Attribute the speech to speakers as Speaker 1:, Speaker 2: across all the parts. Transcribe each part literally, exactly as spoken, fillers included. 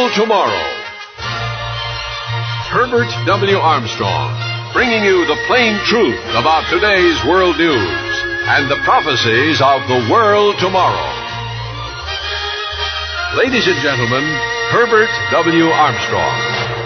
Speaker 1: World Tomorrow. Herbert W. Armstrong, bringing you the plain truth about today's world news and the prophecies of the world tomorrow. Ladies and gentlemen, Herbert W. Armstrong.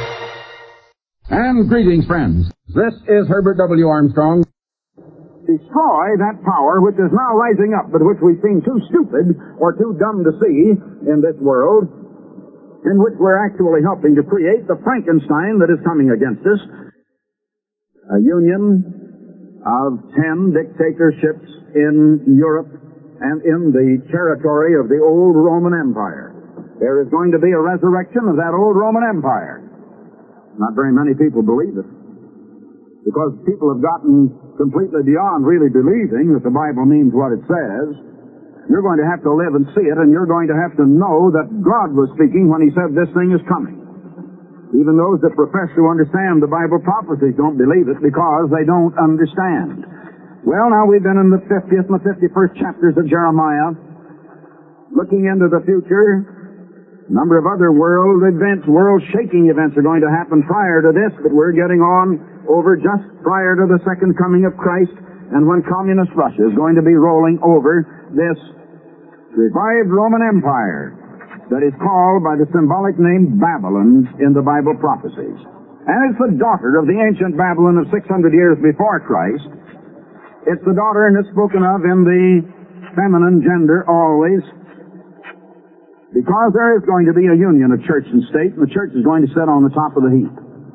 Speaker 2: And greetings, friends. This is Herbert W. Armstrong. Destroy that power which is now rising up, but which we seem too stupid or too dumb to see in this world, in which we're actually helping to create the Frankenstein that is coming against us. A union of ten dictatorships in Europe and in the territory of the old Roman Empire. There is going to be a resurrection of that old Roman Empire. Not very many people believe it, because people have gotten completely beyond really believing that the Bible means what it says. You're going to have to live and see it, and you're going to have to know that God was speaking when He said this thing is coming. Even those that profess to understand the Bible prophecies don't believe it because they don't understand. Well, now we've been in the fiftieth and the fifty-first chapters of Jeremiah, looking into the future. A number of other world events, world-shaking events are going to happen prior to this, but we're getting on over just prior to the second coming of Christ, and when communist Russia is going to be rolling over this revived Roman Empire that is called by the symbolic name Babylon in the Bible prophecies. And it's the daughter of the ancient Babylon of six hundred years before Christ. It's the daughter, and it's spoken of in the feminine gender always, because there is going to be a union of church and state, and the church is going to sit on the top of the heap.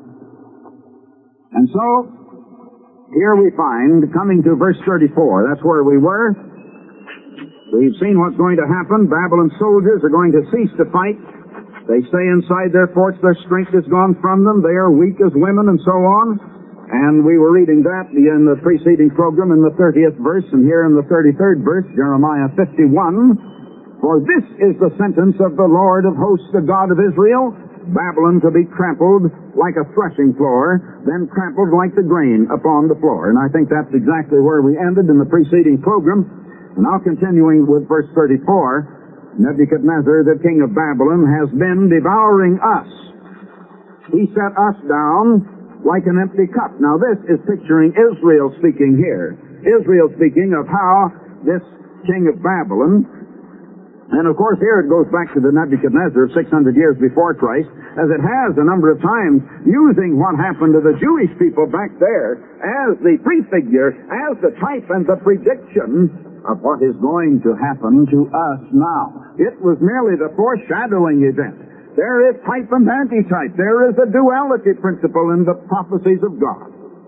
Speaker 2: And so, here we find, coming to verse thirty-four, that's where we were. We've seen what's going to happen. Babylon's soldiers are going to cease to fight. They stay inside their forts. Their strength is gone from them. They are weak as women, and so on. And we were reading that in the preceding program in the thirtieth verse, and here in the thirty-third verse, Jeremiah fifty-one. For this is the sentence of the Lord of hosts, the God of Israel, Babylon to be trampled like a threshing floor, then trampled like the grain upon the floor. And I think that's exactly where we ended in the preceding program. And now continuing with verse thirty-four, Nebuchadnezzar, the king of Babylon, has been devouring us. He set us down like an empty cup. Now this is picturing Israel speaking here. Israel speaking of how this king of Babylon, and of course here it goes back to the Nebuchadnezzar of six hundred years before Christ, as it has a number of times, using what happened to the Jewish people back there as the prefigure, as the type and the prediction of what is going to happen to us now. It was merely the foreshadowing event. There is type and antitype. There is a duality principle in the prophecies of God.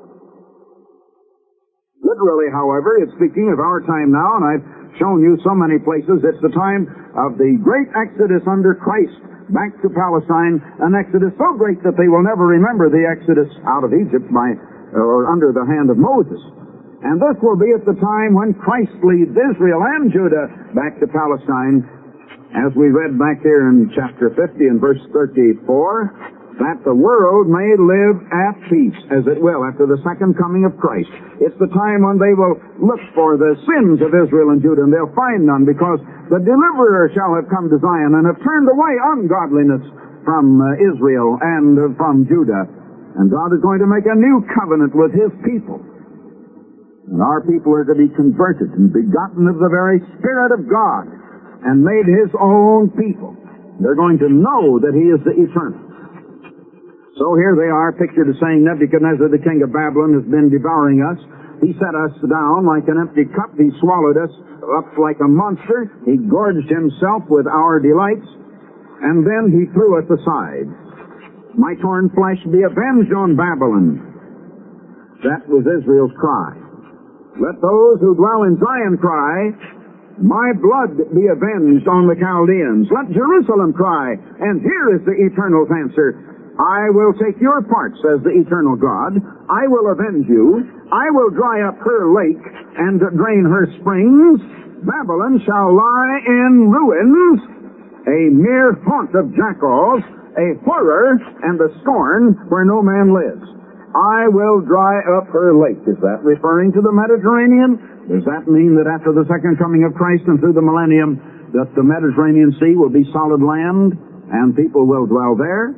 Speaker 2: Literally, however, it's speaking of our time now, and I've shown you so many places. It's the time of the great exodus under Christ back to Palestine, an exodus so great that they will never remember the exodus out of Egypt by or under the hand of Moses. And this will be at the time when Christ leads Israel and Judah back to Palestine, as we read back here in chapter fifty and verse thirty-four, that the world may live at peace, as it will, after the second coming of Christ. It's the time when they will look for the sins of Israel and Judah, and they'll find none, because the deliverer shall have come to Zion and have turned away ungodliness from uh, Israel and uh, from Judah. And God is going to make a new covenant with His people. And our people are to be converted and begotten of the very Spirit of God and made His own people. They're going to know that He is the eternal. So here they are pictured as saying, Nebuchadnezzar, the king of Babylon, has been devouring us. He set us down like an empty cup. He swallowed us up like a monster. He gorged himself with our delights. And then he threw us aside. My torn flesh be avenged on Babylon. That was Israel's cry. Let those who dwell in Zion cry, my blood be avenged on the Chaldeans. Let Jerusalem cry, and here is the Eternal's answer. I will take your part, says the eternal God. I will avenge you. I will dry up her lake and drain her springs. Babylon shall lie in ruins, a mere haunt of jackals, a horror and a scorn where no man lives. I will dry up her lake. Is that referring to the Mediterranean? Does that mean that after the second coming of Christ and through the millennium, that the Mediterranean Sea will be solid land? and people will dwell there.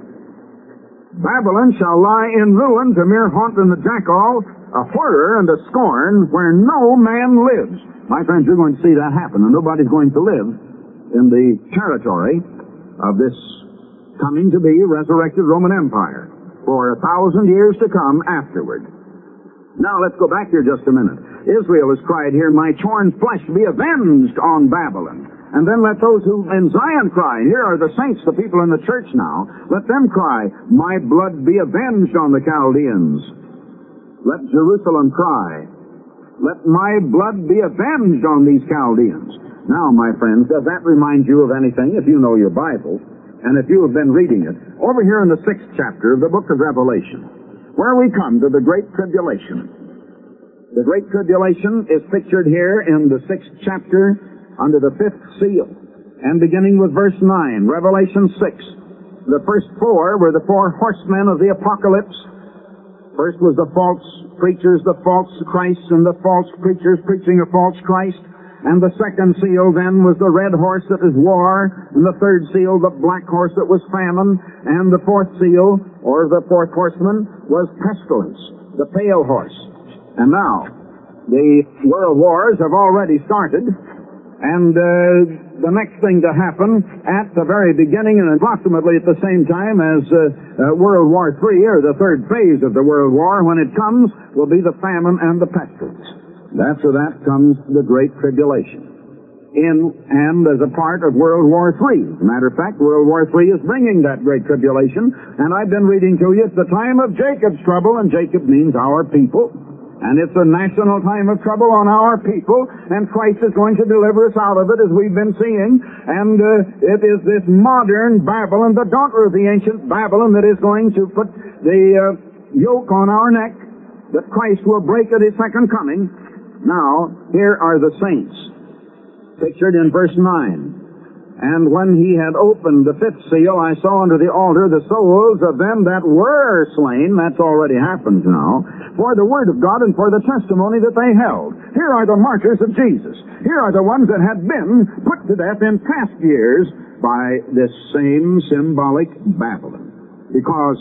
Speaker 2: Babylon shall lie in ruins, a mere haunt and the jackal, a horror and a scorn, where no man lives. My friends, you're going to see that happen, and nobody's going to live in the territory of this coming to be resurrected Roman Empire for a thousand years to come afterward. Now, let's go back here just a minute. Israel has cried here, my torn flesh be avenged on Babylon. And then let those who in Zion cry. Here are the saints, the people in the church now. Let them cry, my blood be avenged on the Chaldeans. Let Jerusalem cry, let my blood be avenged on these Chaldeans. Now, my friends, does that remind you of anything, if you know your Bible, and if you have been reading it? Over here in the sixth chapter of the book of Revelation, where we come to the Great Tribulation. The Great Tribulation is pictured here in the sixth chapter under the fifth seal, and beginning with verse nine, Revelation six. The first four were the four horsemen of the apocalypse. First was the false preachers, the false Christ, and the false preachers preaching a false Christ. And the second seal then was the red horse that is war, and the third seal the black horse that was famine, and the fourth seal, or the fourth horseman, was pestilence, the pale horse. And now, the world wars have already started, and uh, the next thing to happen at the very beginning and approximately at the same time as uh, uh, World War Three, or the third phase of the World War, when it comes, will be the famine and the pestilence. After that comes the Great Tribulation, in and as a part of World War Three. As a matter of fact, World War Three is bringing that Great Tribulation, and I've been reading to you, it's the time of Jacob's trouble, and Jacob means our people. And it's a national time of trouble on our people, and Christ is going to deliver us out of it, as we've been seeing. And uh, it is this modern Babylon, the daughter of the ancient Babylon, that is going to put the uh, yoke on our neck, that Christ will break at his second coming. Now, here are the saints, pictured in verse nine. And when he had opened the fifth seal, I saw under the altar the souls of them that were slain. That's already happened now. For the word of God and for the testimony that they held. Here are the martyrs of Jesus. Here are the ones that had been put to death in past years by this same symbolic Babylon. Because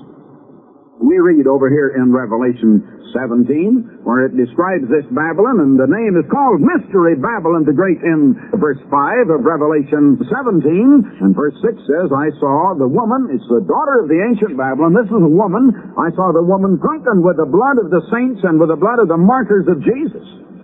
Speaker 2: we read over here in Revelation seventeen, where it describes this Babylon, and the name is called Mystery Babylon the Great in verse five of Revelation seventeen, and verse six says, I saw the woman, it's the daughter of the ancient Babylon, this is a woman, I saw the woman drunken with the blood of the saints and with the blood of the martyrs of Jesus.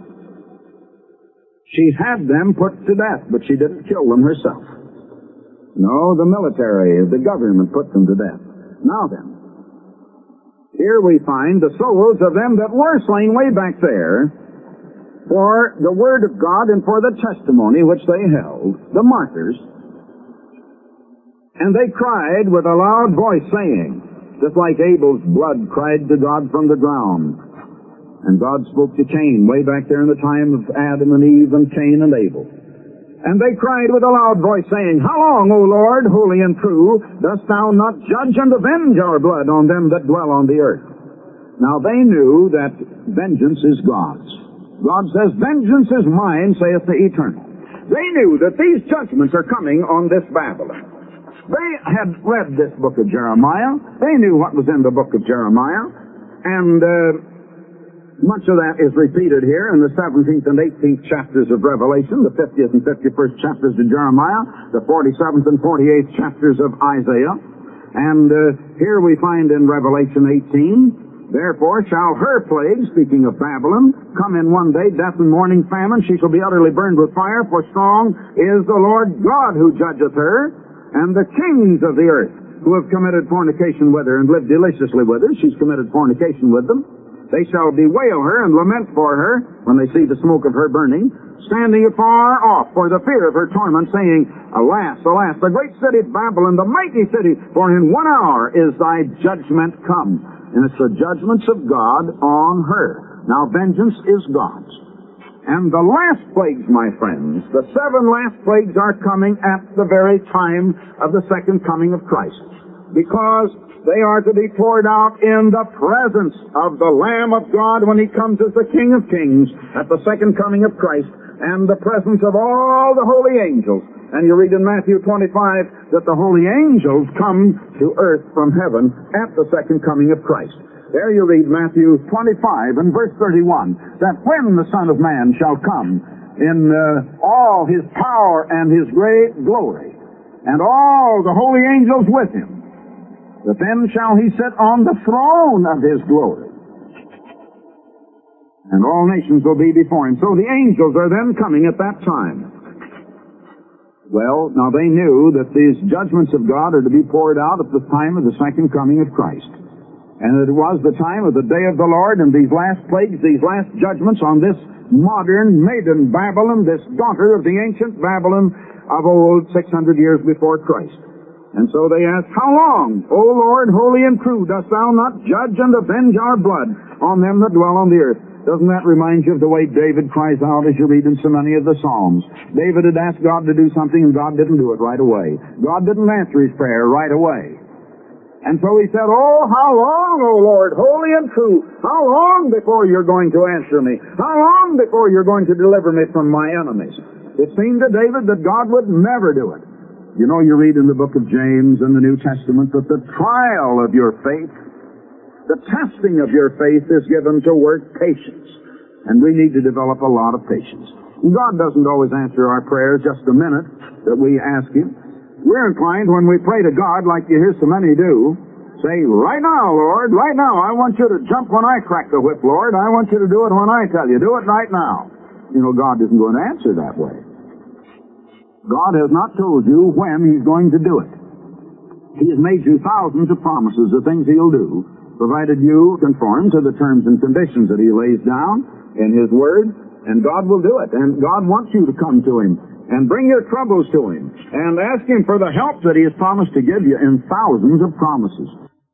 Speaker 2: She had them put to death, but she didn't kill them herself. No, the military, the government put them to death. Now then, here we find the souls of them that were slain way back there for the word of God and for the testimony which they held, the martyrs. And they cried with a loud voice, saying, just like Abel's blood cried to God from the ground. And God spoke to Cain way back there in the time of Adam and Eve and Cain and Abel. And they cried with a loud voice, saying, how long, O Lord, holy and true, dost thou not judge and avenge our blood on them that dwell on the earth? Now they knew that vengeance is God's. God says, vengeance is mine, saith the Eternal. They knew that these judgments are coming on this Babylon. They had read this book of Jeremiah. They knew what was in the book of Jeremiah. And uh, much of that is repeated here in the seventeenth and eighteenth chapters of Revelation, the fiftieth and fifty-first chapters of Jeremiah, the forty-seventh and forty-eighth chapters of Isaiah. And uh, here we find in Revelation eighteen, therefore shall her plague, speaking of Babylon, come in one day, death and mourning, famine. She shall be utterly burned with fire, for strong is the Lord God who judgeth her, and the kings of the earth who have committed fornication with her and lived deliciously with her. She's committed fornication with them. They shall bewail her and lament for her when they see the smoke of her burning, standing afar off for the fear of her torment, saying, alas, alas, the great city Babylon, the mighty city, for in one hour is thy judgment come. And it's the judgments of God on her. Now, vengeance is God's. And the last plagues, my friends, the seven last plagues are coming at the very time of the second coming of Christ. Because they are to be poured out in the presence of the Lamb of God when he comes as the King of Kings at the second coming of Christ, and the presence of all the holy angels. And you read in Matthew twenty-five that the holy angels come to earth from heaven at the second coming of Christ. There you read Matthew twenty-five and verse thirty-one, that when the Son of Man shall come in uh, all his power and his great glory, and all the holy angels with him, that then shall he sit on the throne of his glory. And all nations will be before him. So the angels are then coming at that time. Well, now they knew that these judgments of God are to be poured out at the time of the second coming of Christ. And that it was the time of the day of the Lord, and these last plagues, these last judgments on this modern maiden Babylon, this daughter of the ancient Babylon of old, six hundred years before Christ. And so they asked, how long, O Lord, holy and true, dost thou not judge and avenge our blood on them that dwell on the earth? Doesn't that remind you of the way David cries out as you read in so many of the Psalms? David had asked God to do something and God didn't do it right away. God didn't answer his prayer right away. And so he said, oh, how long, O Lord, holy and true, how long before you're going to answer me? How long before you're going to deliver me from my enemies? It seemed to David that God would never do it. You know, you read in the book of James in the New Testament that the trial of your faith, the testing of your faith is given to work patience. And we need to develop a lot of patience. God doesn't always answer our prayers just a minute that we ask him. We're inclined when we pray to God, like you hear so many do, say, right now, Lord, right now, I want you to jump when I crack the whip, Lord. I want you to do it when I tell you. Do it right now. You know, God isn't going to answer that way. God has not told you when he's going to do it. He has made you thousands of promises of things he'll do, provided you conform to the terms and conditions that he lays down in his word, and God will do it. And God wants you to come to him and bring your troubles to him and ask him for the help that he has promised to give you in thousands of promises.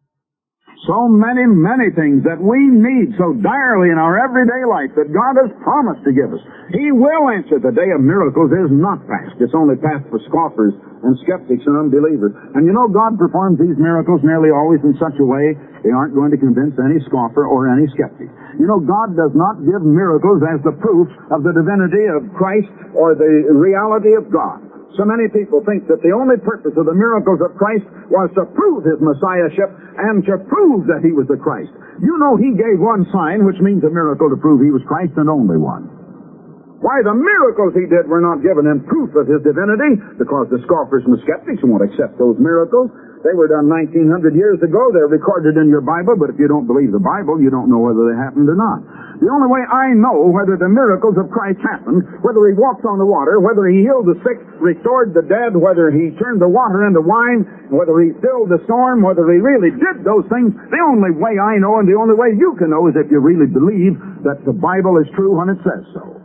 Speaker 2: So many, many things that we need so direly in our everyday life that God has promised to give us. He will answer. The day of miracles is not past. It's only past for scoffers and skeptics and unbelievers. And you know, God performs these miracles nearly always in such a way they aren't going to convince any scoffer or any skeptic. You know, God does not give miracles as the proof of the divinity of Christ or the reality of God. So many people think that the only purpose of the miracles of Christ was to prove his messiahship and to prove that he was the Christ. You know, he gave one sign, which means a miracle to prove he was Christ, and only one. Why, the miracles he did were not given in proof of his divinity, because the scoffers and the skeptics won't accept those miracles. They were done nineteen hundred years ago. They're recorded in your Bible, but if you don't believe the Bible, you don't know whether they happened or not. The only way I know whether the miracles of Christ happened, whether he walked on the water, whether he healed the sick, restored the dead, whether he turned the water into wine, whether he stilled the storm, whether he really did those things, the only way I know and the only way you can know is if you really believe that the Bible is true when it says so.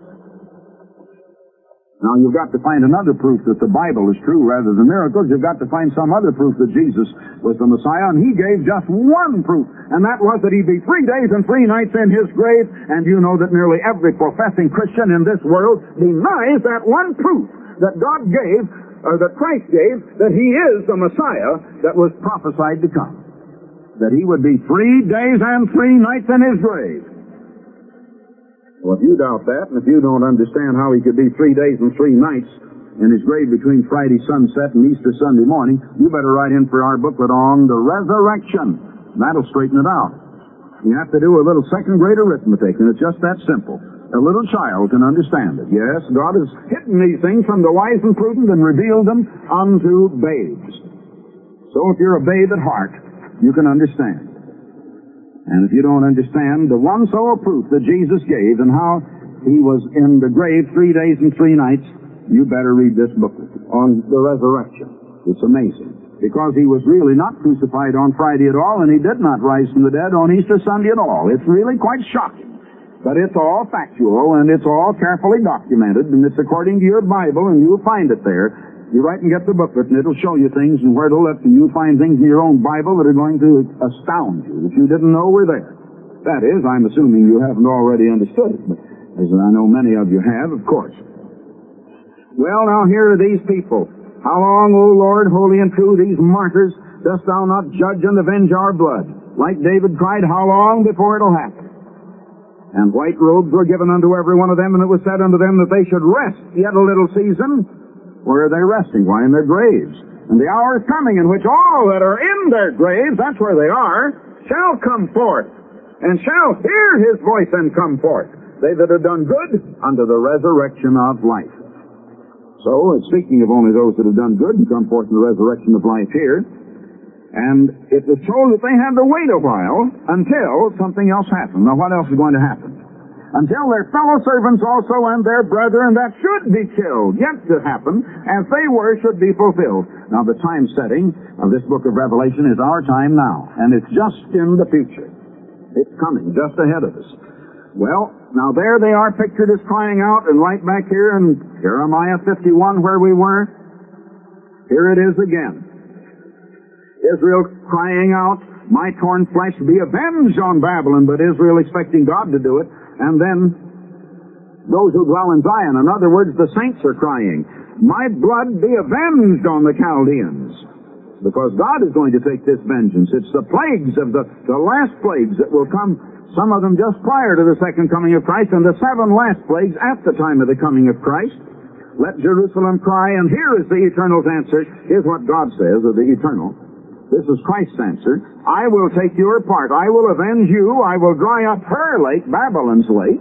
Speaker 2: Now, you've got to find another proof that the Bible is true rather than miracles. You've got to find some other proof that Jesus was the Messiah, and he gave just one proof, and that was that he'd be three days and three nights in his grave, and you know that nearly every professing Christian in this world denies that one proof that God gave, or that Christ gave, that he is the Messiah that was prophesied to come. That he would be three days and three nights in his grave. Well, if you doubt that, and if you don't understand how he could be three days and three nights in his grave between Friday sunset and Easter Sunday morning, you better write in for our booklet on the resurrection. That'll straighten it out. You have to do a little second-grade arithmetic, and it's just that simple. A little child can understand it. Yes, God has hidden these things from the wise and prudent and revealed them unto babes. So if you're a babe at heart, you can understand. And if you don't understand the one sole proof that Jesus gave and how he was in the grave three days and three nights, you better read this booklet on the resurrection. It's amazing. Because he was really not crucified on Friday at all, and he did not rise from the dead on Easter Sunday at all. It's really quite shocking. But it's all factual, and it's all carefully documented, and it's according to your Bible, and you'll find it there. You write and get the booklet, and it'll show you things and where to look, and you'll find things in your own Bible that are going to astound you, that you didn't know were there. That is, I'm assuming you haven't already understood it, but as I know many of you have, of course. Well, now here are these people. How long, O Lord, holy and true, these martyrs, dost thou not judge and avenge our blood? Like David cried, how long before it'll happen? And white robes were given unto every one of them, and it was said unto them that they should rest yet a little season, Where are they resting? Why, in their graves. And the hour is coming in which all that are in their graves, that's where they are, shall come forth, and shall hear his voice and come forth. They that have done good unto the resurrection of life. So, speaking of only those that have done good and come forth in the resurrection of life here, and it was told that they had to wait a while until something else happened. Now, what else is going to happen? Until their fellow servants also and their brethren that should be killed, yet to happen, as they were, should be fulfilled. Now, the time setting of this book of Revelation is our time now, and it's just in the future. It's coming, just ahead of us. Well, now there they are pictured as crying out, and right back here in Jeremiah fifty-one where we were, here it is again. Israel crying out, my torn flesh be avenged on Babylon, but Israel expecting God to do it. And then those who dwell in Zion, in other words, the saints are crying, my blood be avenged on the Chaldeans. Because God is going to take this vengeance. It's the plagues of the, the last plagues that will come, some of them just prior to the second coming of Christ, and the seven last plagues at the time of the coming of Christ. Let Jerusalem cry, and here is the Eternal's answer. Here's what God says of the Eternal. This is Christ's answer. I will take your part. I will avenge you. I will dry up her lake, Babylon's lake,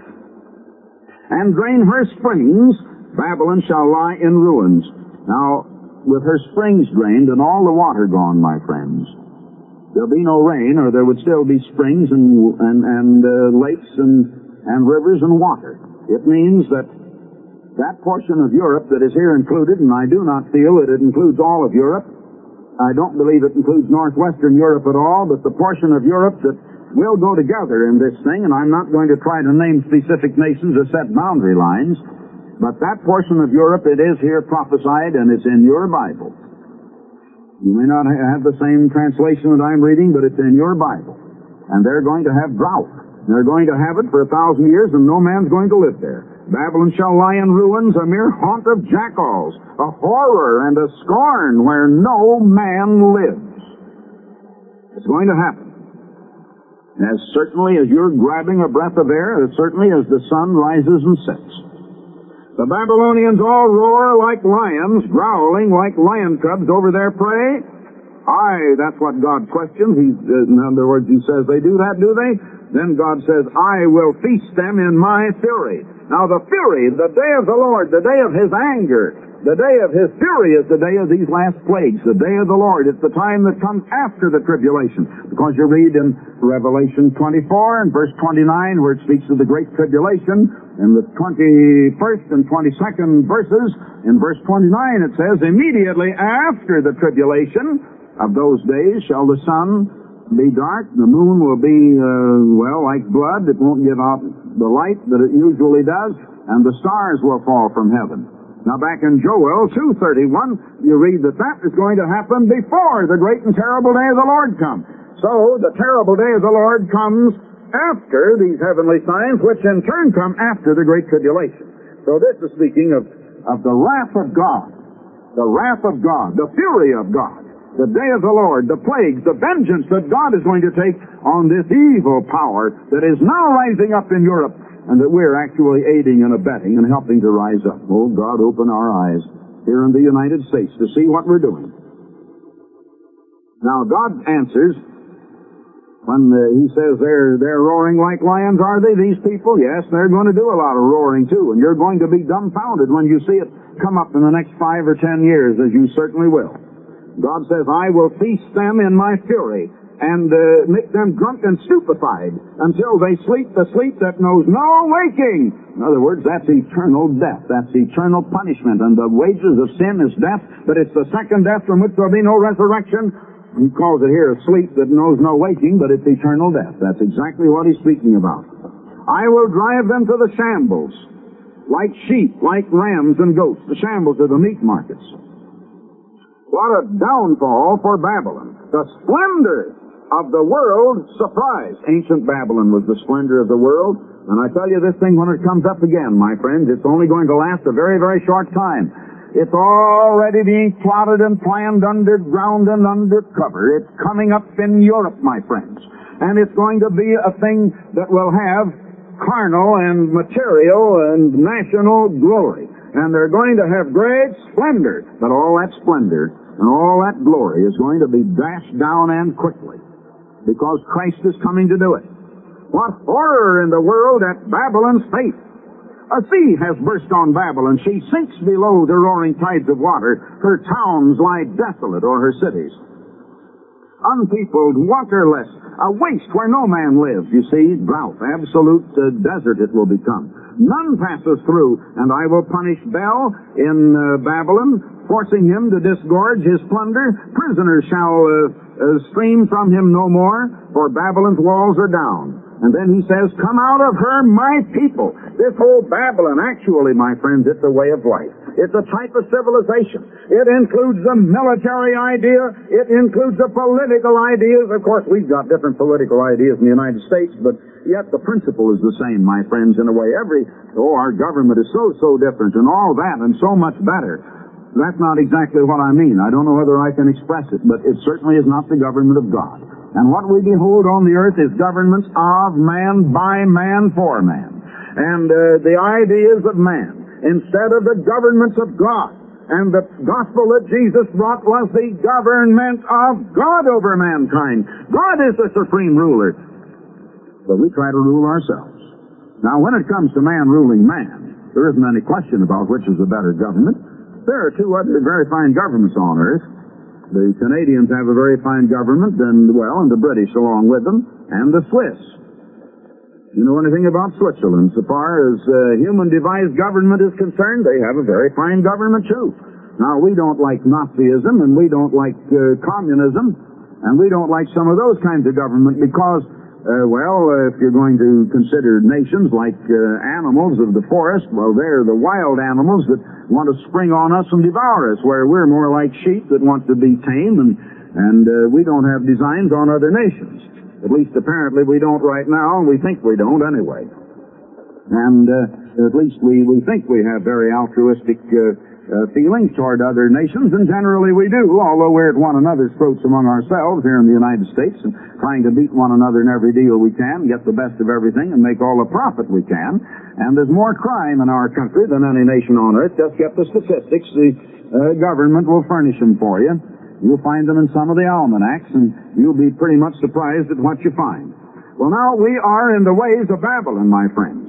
Speaker 2: and drain her springs. Babylon shall lie in ruins. Now, with her springs drained and all the water gone, my friends, there'll be no rain, or there would still be springs and and, and uh, lakes and, and rivers and water. It means that that portion of Europe that is here included, and I do not feel that it includes all of Europe, I don't believe it includes northwestern Europe at all, but the portion of Europe that will go together in this thing, and I'm not going to try to name specific nations or set boundary lines, but that portion of Europe, it is here prophesied, and it's in your Bible. You may not have the same translation that I'm reading, but it's in your Bible. And they're going to have drought. They're going to have it for a thousand years, and no man's going to live there. Babylon shall lie in ruins, a mere haunt of jackals, a horror and a scorn where no man lives. It's going to happen. As certainly as you're grabbing a breath of air, as certainly as the sun rises and sets. The Babylonians all roar like lions, growling like lion cubs over their prey. Aye, that's what God questions. He, in other words, he says, they do that, do they? Then God says, I will feast them in my fury. Now the fury, the day of the Lord, the day of his anger, the day of his fury is the day of these last plagues, the day of the Lord. It's the time that comes after the tribulation. Because you read in Revelation twenty-four and verse twenty-nine where it speaks of the great tribulation, in the twenty-first and twenty-second verses, in verse twenty-nine it says, immediately after the tribulation of those days shall the sun be dark, the moon will be, uh, well, like blood. It won't give out the light that it usually does, and the stars will fall from heaven. Now back in Joel two thirty-one, you read that that is going to happen before the great and terrible day of the Lord comes. So the terrible day of the Lord comes after these heavenly signs, which in turn come after the great tribulation. So this is speaking of, of the wrath of God, the wrath of God, the fury of God. The day of the Lord, the plagues, the vengeance that God is going to take on this evil power that is now rising up in Europe and that we're actually aiding and abetting and helping to rise up. Oh, God, open our eyes here in the United States to see what we're doing. Now, God answers when uh, he says they're, they're roaring like lions, are they, these people? Yes, they're going to do a lot of roaring, too, and you're going to be dumbfounded when you see it come up in the next five or ten years, as you certainly will. God says, I will feast them in my fury and uh, make them drunk and stupefied until they sleep the sleep that knows no waking. In other words, that's eternal death. That's eternal punishment. And the wages of sin is death, but it's the second death from which there will be no resurrection. He calls it here a sleep that knows no waking, but it's eternal death. That's exactly what he's speaking about. I will drive them to the shambles, like sheep, like rams and goats. The shambles are the meat markets. What a downfall for Babylon. The splendor of the world surprised. Ancient Babylon was the splendor of the world. And I tell you this thing, when it comes up again, my friends, it's only going to last a very, very short time. It's already being plotted and planned underground and undercover. It's coming up in Europe, my friends. And it's going to be a thing that will have carnal and material and national glory. and they're going to have great splendor. But all that splendor and all that glory is going to be dashed down and quickly, because Christ is coming to do it. What horror in the world at Babylon's fate! A sea has burst on Babylon. She sinks below the roaring tides of water. Her towns lie desolate, or her cities. Unpeopled, waterless, a waste where no man lives. You see, drought, absolute uh, desert it will become. None passes through, and I will punish Bel in uh, Babylon, forcing him to disgorge his plunder. Prisoners shall uh, uh, stream from him no more, for Babylon's walls are down. And then he says, come out of her, my people. This whole Babylon, actually, my friends, it's a way of life. It's a type of civilization. It includes the military idea. It includes the political ideas. Of course, we've got different political ideas in the United States, but yet the principle is the same, my friends, in a way. Every, oh, our government is so, so different and all that and so much better. That's not exactly what I mean. I don't know whether I can express it, but it certainly is not the government of God. And what we behold on the earth is governments of man, by man, for man. And uh, the ideas of man, instead of the governments of God. And the gospel that Jesus brought was the government of God over mankind. God is the supreme ruler. But we try to rule ourselves. Now, when it comes to man ruling man, there isn't any question about which is the better government. There are two other very fine governments on earth. The Canadians have a very fine government, and, well, and the British along with them, and the Swiss. You know anything about Switzerland? So far as uh, human-devised government is concerned, they have a very fine government, too. Now, we don't like Nazism, and we don't like uh, communism, and we don't like some of those kinds of government because, uh, well, uh, if you're going to consider nations like uh, animals of the forest, well, they're the wild animals that want to spring on us and devour us, where we're more like sheep that want to be tame, and, and uh, we don't have designs on other nations. At least apparently we don't right now, and we think we don't anyway. And uh, at least we, we think we have very altruistic uh, uh, feelings toward other nations, and generally we do, although we're at one another's throats among ourselves here in the United States and trying to beat one another in every deal we can, get the best of everything, and make all the profit we can. And there's more crime in our country than any nation on earth. Just get the statistics. The uh, government will furnish them for you. You'll find them in some of the almanacs, and you'll be pretty much surprised at what you find. Well, now, we are in the ways of Babylon, my friends.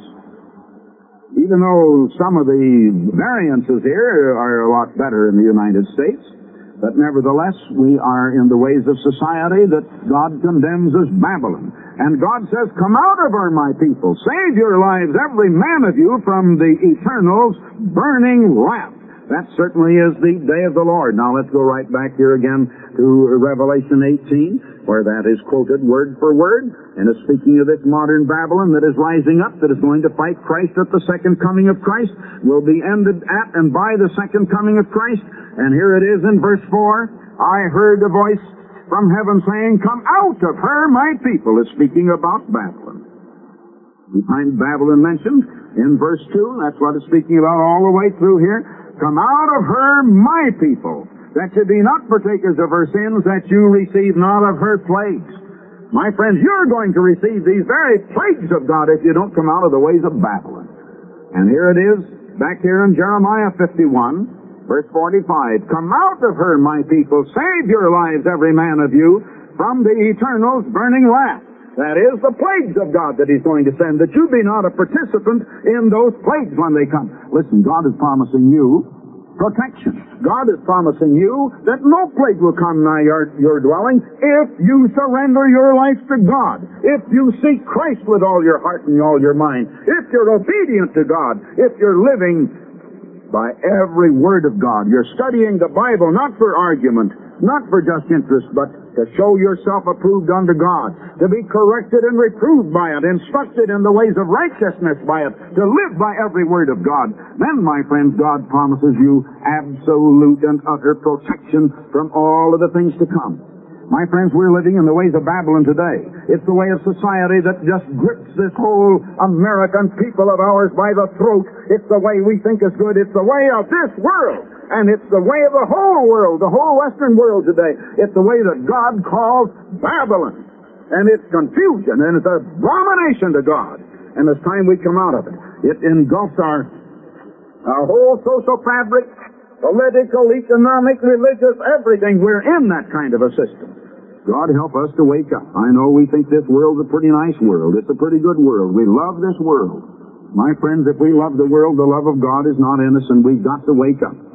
Speaker 2: Even though some of the variances here are a lot better in the United States, but nevertheless, we are in the ways of society that God condemns as Babylon. And God says, come out of her, my people. Save your lives, every man of you, from the eternal's burning wrath. That certainly is the day of the Lord. Now let's go right back here again to Revelation eighteen, where that is quoted word for word, and is speaking of this modern Babylon that is rising up, that is going to fight Christ at the second coming of Christ, will be ended at and by the second coming of Christ. And here it is in verse four, I heard a voice from heaven saying, come out of her, my people. It's speaking about Babylon. We find Babylon mentioned in verse two. That's what it's speaking about all the way through here. Come out of her, my people, that you be not partakers of her sins, that you receive not of her plagues. My friends, you're going to receive these very plagues of God if you don't come out of the ways of Babylon. And here it is, back here in Jeremiah fifty-one, verse forty-five. Come out of her, my people, save your lives, every man of you, from the eternal's burning wrath. That is, the plagues of God that He's going to send, that you be not a participant in those plagues when they come. Listen, God is promising you protection. God is promising you that no plague will come nigh your, your dwelling if you surrender your life to God, if you seek Christ with all your heart and all your mind, if you're obedient to God, if you're living by every word of God. You're studying the Bible not for argument, not for just interest, but to show yourself approved unto God, to be corrected and reproved by it, instructed in the ways of righteousness by it, to live by every word of God. Then, my friends, God promises you absolute and utter protection from all of the things to come. My friends, we're living in the ways of Babylon today. It's the way of society that just grips this whole American people of ours by the throat. It's the way we think is good. It's the way of this world. And it's the way of the whole world, the whole Western world today. It's the way that God calls Babylon. And it's confusion, and it's an abomination to God. And it's time we come out of it. It engulfs our Our whole social fabric, political, economic, religious, everything, we're in that kind of a system. God help us to wake up. I know we think this world's a pretty nice world. It's a pretty good world. We love this world. My friends, if we love the world, the love of God is not in us, and we've got to wake up.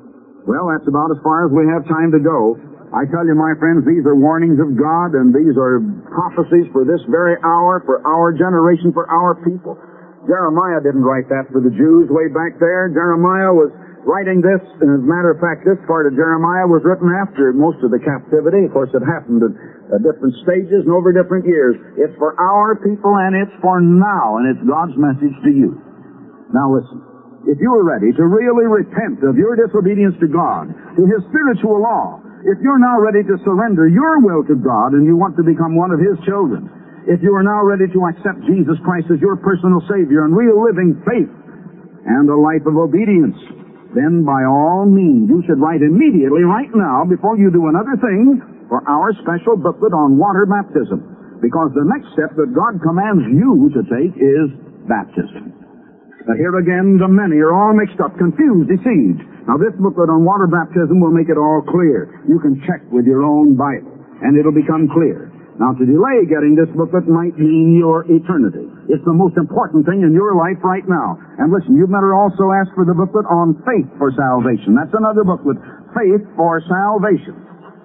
Speaker 2: Well, that's about as far as we have time to go. I tell you, my friends, these are warnings of God, and these are prophecies for this very hour, for our generation, for our people. Jeremiah didn't write that for the Jews way back there. Jeremiah was writing this, and as a matter of fact, this part of Jeremiah was written after most of the captivity. Of course, it happened at, at different stages and over different years. It's for our people, and it's for now, and it's God's message to you. Now listen. If you are ready to really repent of your disobedience to God, to His spiritual law, if you're now ready to surrender your will to God and you want to become one of His children, if you are now ready to accept Jesus Christ as your personal Savior and real living faith and a life of obedience, then by all means you should write immediately right now before you do another thing for our special booklet on water baptism, because the next step that God commands you to take is baptism. Now here again, the many are all mixed up, confused, deceived. Now this booklet on water baptism will make it all clear. You can check with your own Bible, and it'll become clear. Now to delay getting this booklet might mean your eternity. It's the most important thing in your life right now. And listen, you better also ask for the booklet on faith for salvation. That's another booklet, Faith for Salvation.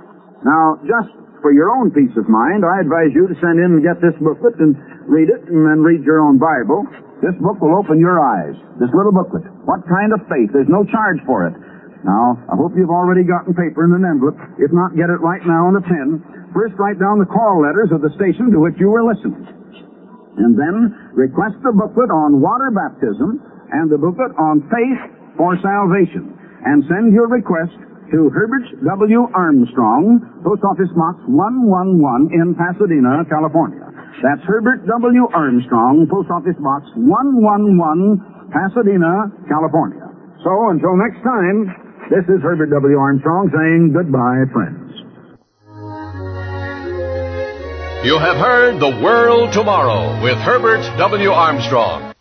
Speaker 2: Now, just for your own peace of mind, I advise you to send in and get this booklet and read it, and then read your own Bible. This book will open your eyes. This little booklet. What kind of faith? There's no charge for it. Now, I hope you've already gotten paper and an envelope. If not, get it right now in a pen. First, write down the call letters of the station to which you were listening. And then, request the booklet on water baptism and the booklet on faith for salvation. And send your request to Herbert W. Armstrong, Post Office Box one one one in Pasadena, California. That's Herbert W. Armstrong, Post Office Box one one one, Pasadena, California. So, until next time, this is Herbert W. Armstrong saying goodbye, friends.
Speaker 1: You have heard The World Tomorrow with Herbert W. Armstrong.